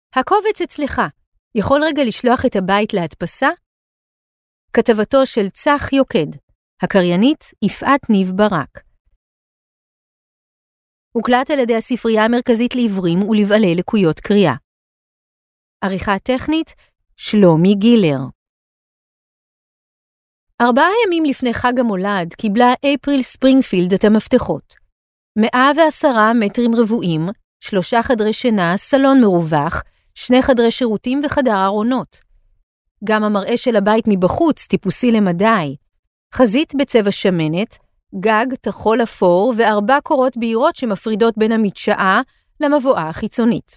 הקובץ אצלך. יכול רגע לשלוח את הבית להדפסה? כתבתו של צח יוקד, הקריינית יפעת ניב ברק. הוקלט על ידי הספרייה המרכזית לעיוורים ולבעלי לקויות קריאה. עריכה טכנית, שלומי גילר. 4 ימים לפני חג המולד קיבלה אפריל ספרינגפילד את המפתחות. 110 מטרים רבועים, 3 חדרי שינה, סלון מרווח, 2 חדרי שירותים וחדר ארונות. גם המראה של הבית מבחוץ טיפוסי למדי. חזית בצבע שמנת, גג תחול אפור ו4 קורות בהירות שמפרידות בין המדשאה למבואה החיצונית.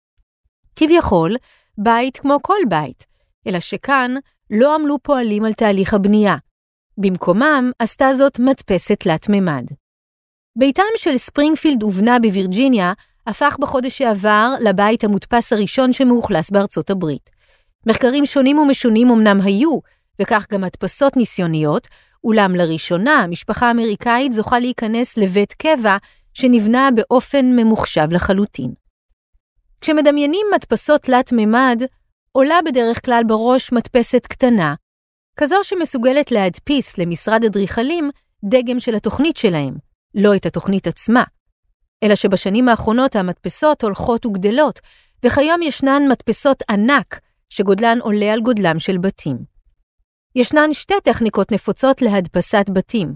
כביכול, בית כמו כל בית, אלא שכאן לא עמלו פועלים על תהליך הבנייה. במקומם עשתה זאת מדפסת תלת-ממד. ביתם של ספרינגפילד ובנה בווירג'יניה הפך בחודש שעבר לבית המודפס הראשון שמאוכלס בארצות הברית. מחקרים שונים ומשונים אמנם היו, וכך גם הדפסות ניסיוניות, אולם לראשונה משפחה אמריקאית זוכה להיכנס לבית קבע שנבנה באופן ממוחשב לחלוטין. כשמדמיינים מדפסות תלת-ממד, עולה בדרך כלל בראש מדפסת קטנה, כזו שמסוגלת להדפיס למשרד אדריכלים דגם של התוכנית שלהם, לא את התוכנית עצמה. אלא שבשנים האחרונות המדפסות הולכות וגדלות, וכיום ישנן מדפסות ענק שגודלן עולה על גודלם של בתים. ישנן 2 טכניקות נפוצות להדפסת בתים.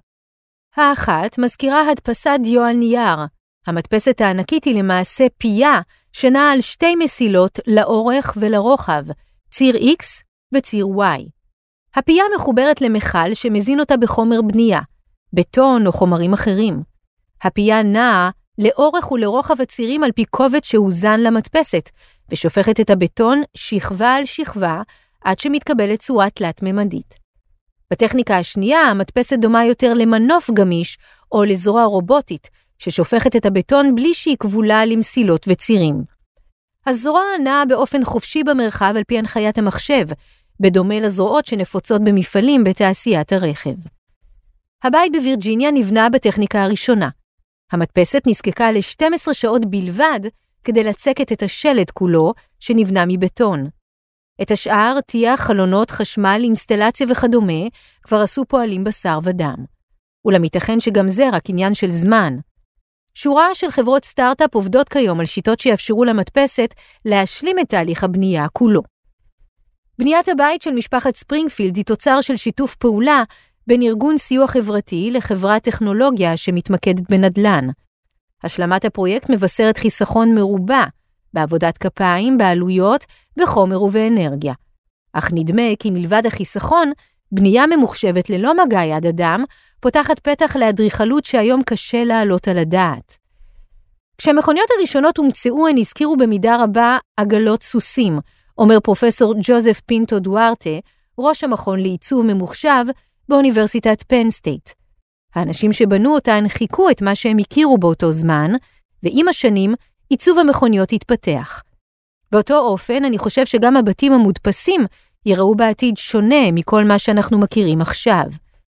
האחת מזכירה הדפסת דיו על נייר. המדפסת הענקית היא למעשה פייה שנעה על 2 מסילות לאורך ולרוחב, ציר X וציר Y. הפייה מחוברת למכל שמזין אותה בחומר בנייה, בטון או חומרים אחרים. הפייה נעה לאורך ולרוחב הצירים על פי קובץ שהוזן למדפסת, ושופכת את הבטון שכבה על שכבה עד שמתקבלת צורה תלת-ממדית. בטכניקה השנייה, המדפסת דומה יותר למנוף גמיש או לזרוע רובוטית, ששופכת את הבטון בלי שהיא כבולה למסילות וצירים. הזרוע נעה באופן חופשי במרחב על פי הנחיית המחשב, בדומה לזרועות שנפוצות במפעלים בתעשיית הרכב. הבית בווירג'יניה נבנה בטכניקה הראשונה. המדפסת נזקקה ל-12 שעות בלבד כדי לצקת את השלד כולו שנבנה מבטון. את השאר, תיח, חלונות, חשמל, אינסטלציה וכדומה, כבר עשו פועלים בשר ודם. אולם ייתכן שגם זה רק עניין של זמן. שורה של חברות סטארט-אפ עובדות כיום על שיטות שיאפשרו למדפסת להשלים את תהליך הבנייה כולו. בניית הבית של משפחת ספרינגפילד היא תוצר של שיתוף פעולה בין ארגון סיוע חברתי לחברת טכנולוגיה שמתמקדת בנדל"ן. השלמת הפרויקט מבשרת חיסכון מרובה, בעבודת כפיים, בעלויות, בחומר ובאנרגיה. אך נדמה כי מלבד החיסכון, בנייה ממוחשבת ללא מגע יד אדם, פותחת פתח לאדריכלות שהיום קשה לעלות על הדעת. כשהמכוניות הראשונות הומצאו, הן הזכירו במידה רבה עגלות סוסים, אומר פרופסור ג'וזף פינטו דוארטה, ראש המכון לעיצוב ממוחשב באוניברסיטת פן סטייט. האנשים שבנו אותן חיכו את מה שהם הכירו באותו זמן, ועם השנים עיצוב המכוניות התפתח. באותו אופן, אני חושב שגם הבתים המודפסים יראו בעתיד שונה מכל מה שאנחנו מכירים עכשיו.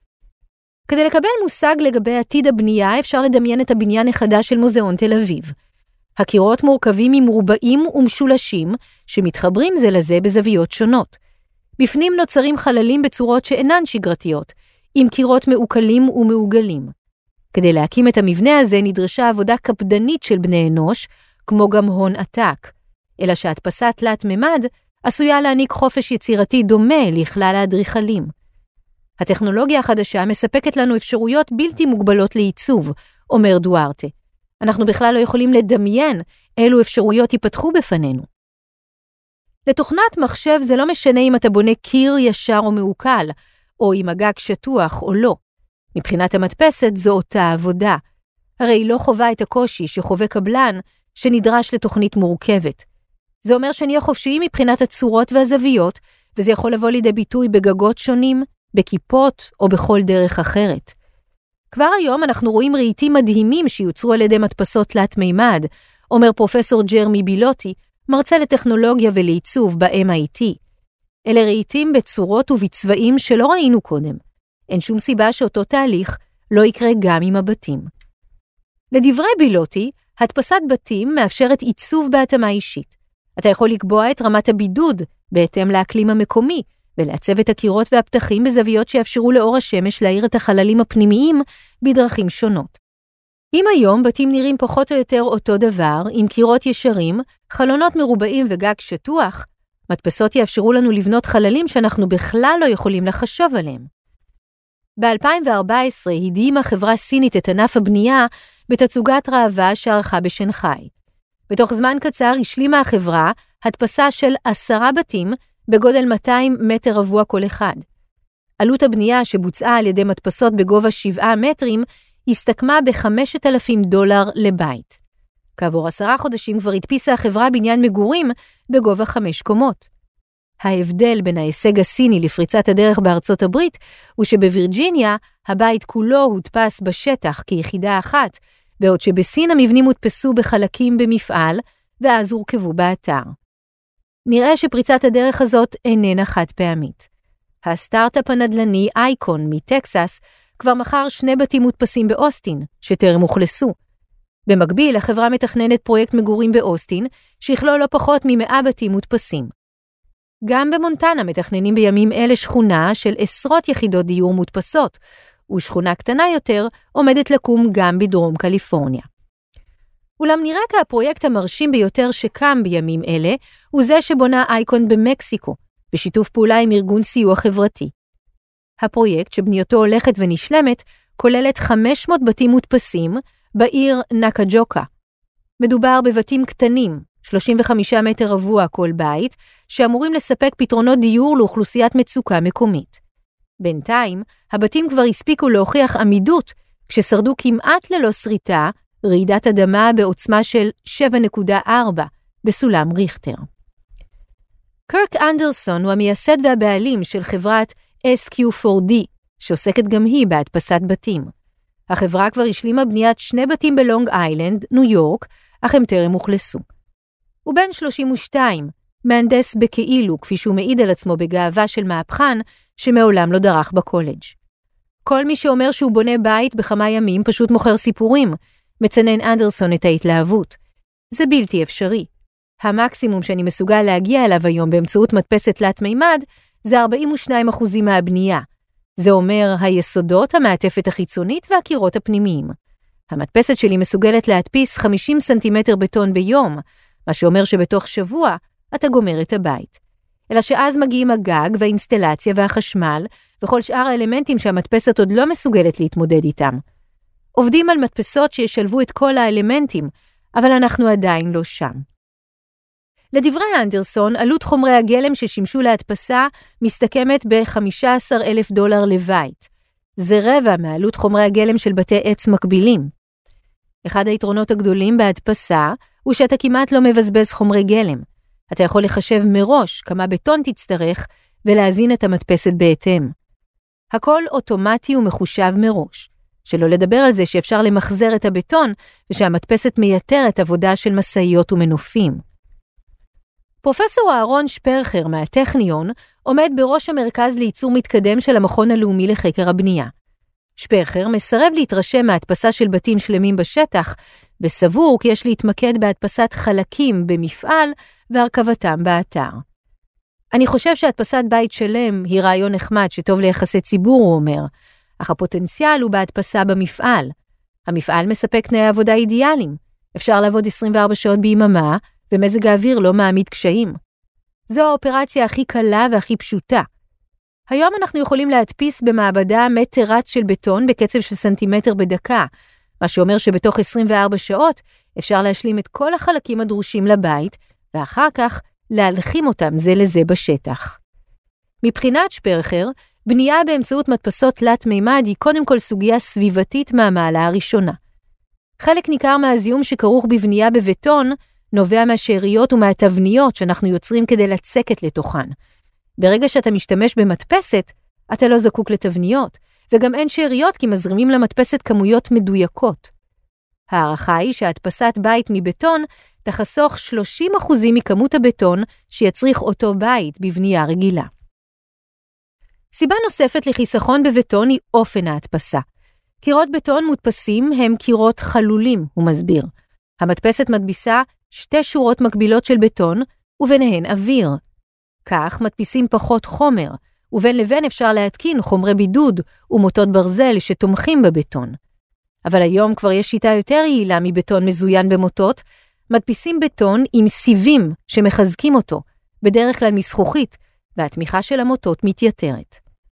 כדי לקבל מושג לגבי עתיד הבנייה, אפשר לדמיין את הבניין החדש של מוזיאון תל אביב. הקירות מורכבים ממרובעים ומשולשים, שמתחברים זה לזה בזוויות שונות. בפנים נוצרים חללים בצורות שאינן שגרתיות, עם קירות מעוקלים ומעוגלים. כדי להקים את המבנה הזה נדרשה עבודה קפדנית של בני אנוש, כמו גם הון עתק, אלא שהדפסה תלת-ממד עשויה להעניק חופש יצירתי דומה לכלל האדריכלים. הטכנולוגיה החדשה מספקת לנו אפשרויות בלתי מוגבלות לעיצוב, אומר דוארטה. אנחנו בכלל לא יכולים לדמיין אילו אפשרויות ייפתחו בפנינו. לתוכנת מחשב זה לא משנה אם אתה בונה קיר ישר או מעוקל, או אם הגג שטוח או לא. מבחינת המדפסת זו אותה עבודה. הרי היא לא חובה את הקושי שחווה קבלן שנדרש לתוכנית מורכבת. זה אומר שנהיה חופשיים מבחינת הצורות והזוויות, וזה יכול לבוא לידי ביטוי בגגות שונים, בכיפות או בכל דרך אחרת. כבר היום אנחנו רואים רהיטים מדהימים שיוצרו על ידי מדפסות תלת-מימד, אומר פרופסור ג'רמי בילוטי, מרצה לטכנולוגיה ולעיצוב ב-MIT. אלה רהיטים בצורות ובצבעים שלא ראינו קודם. אין שום סיבה שאותו תהליך לא יקרה גם עם הבתים. לדברי בילוטי, הדפסת בתים מאפשרת עיצוב בהתאמה אישית. אתה יכול לקבוע את רמת הבידוד בהתאם לאקלים המקומי, ולעצב את הקירות והפתחים בזוויות שיאפשרו לאור השמש להאיר את החללים הפנימיים בדרכים שונות. אם היום בתים נראים פחות או יותר אותו דבר, עם קירות ישרים, חלונות מרובעים וגג שטוח, מדפסות יאפשרו לנו לבנות חללים שאנחנו בכלל לא יכולים לחשוב עליהם. ב-2014 הדהימה חברה סינית את ענף הבנייה בתצוגת ראווה שערכה בשנגחאי. בתוך זמן קצר השלימה החברה הדפסה של 10 בתים בגודל 200 מטר רבוע כל אחד. עלות הבנייה שבוצעה על ידי מדפסות בגובה 7 מטרים הסתכמה ב$5,000 לבית. כעבור 10 חודשים כבר הדפיסה החברה בניין מגורים בגובה 5 קומות. ההבדל בין ההישג הסיני לפריצת הדרך בארצות הברית הוא שבווירג'יניה הבית כולו הודפס בשטח כיחידה אחת, בעוד שבסין המבנים הודפסו בחלקים במפעל ואז הורכבו באתר. נראה שפריצת הדרך הזאת איננה חד פעמית. הסטארט-אפ הנדל"ני אייקון מטקסס כבר מכר 2 בתים מודפסים באוסטין, שטרם הוכלסו. במקביל, החברה מתכננת פרויקט מגורים באוסטין, שיכלול לא פחות מ100 בתים מודפסים. גם במונטנה מתכננים בימים אלה שכונה של עשרות יחידות דיור מודפסות, ושכונה קטנה יותר עומדת לקום גם בדרום קליפורניה. אולם נראה כהפרויקט המרשים ביותר שקם בימים אלה, הוא זה שבונה אייקון במקסיקו, בשיתוף פעולה עם ארגון סיוע חברתי. הפרויקט שבנייתו הולכת ונשלמת, כוללת 500 בתים מודפסים בעיר נקג'וקה. מדובר בבתים קטנים, 35 מטר רבוע כל בית, שאמורים לספק פתרונות דיור לאוכלוסיית מצוקה מקומית. בינתיים, הבתים כבר הספיקו להוכיח עמידות, כששרדו כמעט ללא שריטה, רעידת אדמה בעוצמה של 7.4 בסולם ריכטר. קרק אנדרסון הוא המייסד והבעלים של חברת SQ4D, שעוסקת גם היא בהדפסת בתים. החברה כבר השלימה בניית 2 בתים בלונג איילנד, ניו יורק, אך הם טרם הוכלסו. הוא בן 32, מהנדס בכאילו, כפי שהוא מעיד על עצמו בגאווה של מהפכן, שמעולם לא דרך בקולג'. כל מי שאומר שהוא בונה בית בכמה ימים פשוט מוכר סיפורים, מצנן אנדרסון את ההתלהבות. זה בלתי אפשרי. המקסימום שאני מסוגל להגיע אליו היום באמצעות מדפסת תלת מימד, זה 42% מהבנייה. זה אומר היסודות, המעטפת החיצונית והקירות הפנימיים. המדפסת שלי מסוגלת להדפיס 50 סנטימטר בטון ביום, מה שאומר שבתוך שבוע אתה גומר את הבית. אלא שאז מגיעים הגג והאינסטלציה והחשמל, וכל שאר האלמנטים שהמדפסת עוד לא מסוגלת להתמודד איתם. עובדים על מדפסות שישלבו את כל האלמנטים, אבל אנחנו עדיין לא שם. לדברי אנדרסון, עלות חומרי הגלם ששימשו להדפסה מסתכמת ב$15,000 לבית. זה רבע מעלות חומרי הגלם של בתי עץ מקבילים. אחד היתרונות הגדולים בהדפסה הוא שאתה כמעט לא מבזבז חומרי גלם. אתה יכול לחשב מראש כמה בטון תצטרך ולהזין את המדפסת בהתאם. הכל אוטומטי ומחושב מראש. שלא לדבר על זה שאפשר למחזר את הבטון ושהמדפסת מייתרת עבודה של מסעיות ומנופים. פרופסור אהרון שפרכר מהטכניון עומד בראש המרכז לייצור מתקדם של המכון הלאומי לחקר הבנייה. שפרכר מסרב להתרשם מהדפסה של בתים שלמים בשטח, וסבור כי יש להתמקד בהדפסת חלקים במפעל והרכבתם באתר. אני חושב שהדפסת בית שלם היא רעיון נחמד שטוב ליחסי ציבור, הוא אומר, אך הפוטנציאל הוא בהדפסה במפעל. המפעל מספק תנאי עבודה אידיאליים. אפשר לעבוד 24 שעות ביממה, ומזג האוויר לא מעמיד קשיים. זו האופרציה הכי קלה והכי פשוטה. היום אנחנו יכולים להדפיס במעבדה מטר רץ של בטון בקצב של סנטימטר בדקה, מה שאומר שבתוך 24 שעות אפשר להשלים את כל החלקים הדרושים לבית, ואחר כך להלחים אותם זה לזה בשטח. מבחינת שפרכר, בנייה באמצעות מדפסות תלת מימד היא קודם כל סוגיה סביבתית מהמעלה הראשונה. חלק ניכר מהזיהום שכרוך בבנייה בבטון נובע מהשאריות ומהתבניות שאנחנו יוצרים כדי לצקת לתוכן. ברגע שאתה משתמש במדפסת, אתה לא זקוק לתבניות, וגם אין שאריות כי מזרימים למדפסת כמויות מדויקות. הערכה היא שהדפסת בית מבטון תחסוך 30% מכמות הבטון שיצריך אותו בית בבנייה רגילה. סיבה נוספת לחיסכון בבטון היא אופן ההדפסה. קירות בטון מודפסים הם קירות חלולים, הוא מסביר. המדפסת מדפיסה 2 שורות מקבילות של בטון, וביניהן אוויר. כך מדפיסים פחות חומר, ובין לבין אפשר להתקין חומרי בידוד ומוטות ברזל שתומכים בבטון. אבל היום כבר יש שיטה יותר יעילה מבטון מזוין במוטות, מדפיסים בטון עם סיבים שמחזקים אותו, בדרך כלל מזכוכית, והתמיכה של המוטות מתייתרת.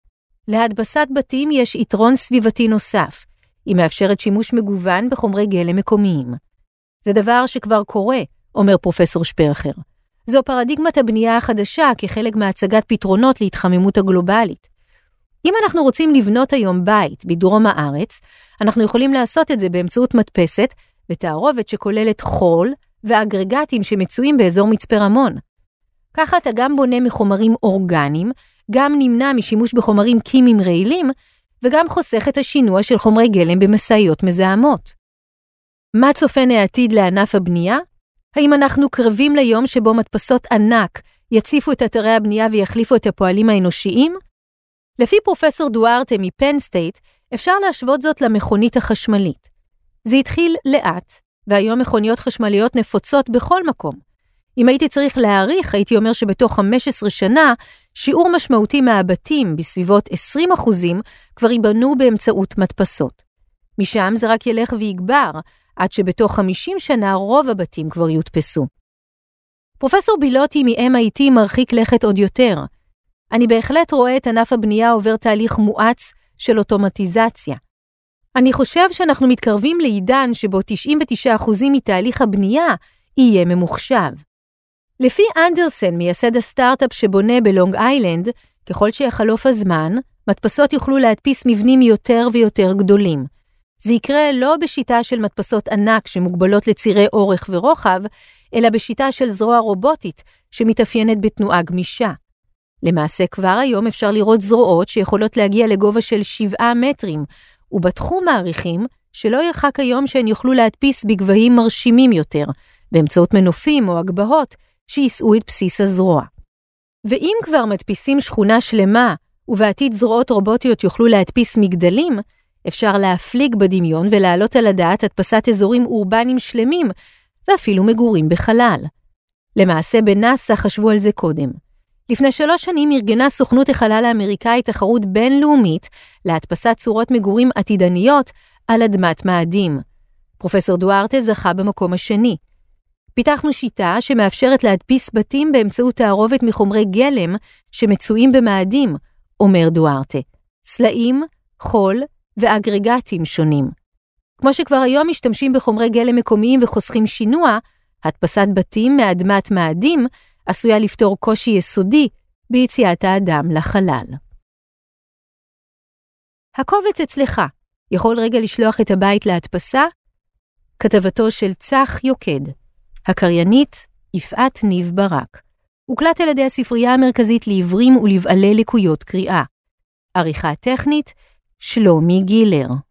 להדפסת בתים יש יתרון סביבתי נוסף, היא מאפשרת שימוש מגוון בחומרי גלם מקומיים. זה דבר שכבר קורה, אומר פרופסור שפרכר. זו פרדיגמת הבנייה החדשה כחלק מהצגת פתרונות להתחממות הגלובלית. אם אנחנו רוצים לבנות היום בית בדרום הארץ, אנחנו יכולים לעשות את זה באמצעות מדפסת ותערובת שכוללת חול ואגרגטים שמצויים באזור מצפה רמון. ככה אתה גם בונה מחומרים אורגניים, גם נמנע משימוש בחומרים כימיים רעילים, וגם חוסך את השינוע של חומרי גלם במשאיות מזהמות. מה צופן העתיד לענף הבנייה? האם אנחנו קרבים ליום שבו מדפסות ענק יציפו את אתרי הבנייה ויחליפו את הפועלים האנושיים? לפי פרופסור דוארטה מפן סטייט, אפשר להשוות זאת למכונית החשמלית. זה התחיל לאט, והיום מכוניות חשמליות נפוצות בכל מקום. אם הייתי צריך להעריך, הייתי אומר שבתוך 15 שנה, שיעור משמעותי מהבתים, בסביבות 20%, כבר ייבנו באמצעות מדפסות. משם זה רק ילך ויגבר, עד שבתוך 50 שנה רוב הבתים כבר יודפסו. פרופסור בילוטי מ-MIT מרחיק לכת עוד יותר. אני בהחלט רואה את ענף הבנייה עובר תהליך מואץ של אוטומטיזציה. אני חושב שאנחנו מתקרבים לעידן שבו 99% מתהליך הבנייה יהיה ממוחשב. לפי אנדרסן, מייסד הסטארט-אפ שבונה בלונג איילנד, ככל שיחלוף הזמן, מדפסות יוכלו להדפיס מבנים יותר ויותר גדולים. זה יקרה לא בשיטה של מדפסות ענק שמוגבלות לצירי אורך ורוחב, אלא בשיטה של זרוע רובוטית שמתאפיינת בתנועה גמישה. למעשה כבר היום אפשר לראות זרועות שיכולות להגיע לגובה של 7 מטרים, ובתחום מעריכים שלא ירחק היום שהן יוכלו להדפיס בגבהים מרשימים יותר, באמצעות מנופים או הגבהות שיסעו את בסיס הזרוע. ואם כבר מדפיסים שכונה שלמה, ובעתיד זרועות רובוטיות יוכלו להדפיס מגדלים, אפשר להפליג בדמיון ולהעלות על הדעת הדפסת אזורים אורבניים שלמים, ואפילו מגורים בחלל. למעשה בנאסא חשבו על זה קודם. לפני 3 שנים ארגנה סוכנות החלל האמריקאית תחרות בינלאומית להדפסת צורות מגורים עתידניות על אדמת מאדים. פרופסור דוארטה זכה במקום השני. פיתחנו שיטה שמאפשרת להדפיס בתים באמצעות תערובת מחומרי גלם שמצויים במאדים, אומר דוארטה. סלעים, חול ואגרגטים שונים. כמו שכבר היום משתמשים בחומרי גלם מקומיים וחוסכים שינוע, הדפסת בתים מאדמת מאדים עשויה לפתור קושי יסודי ביציאת האדם לחלל. הקובץ אצלך. יכול רגע לשלוח את הבית להדפסה? כתבתו של צח יוקד. הקריינית יפעת ניב ברק. הוקלט על ידי הספרייה המרכזית לעיוורים ולבעלי לקויות קריאה. עריכה טכנית שלומי גילר.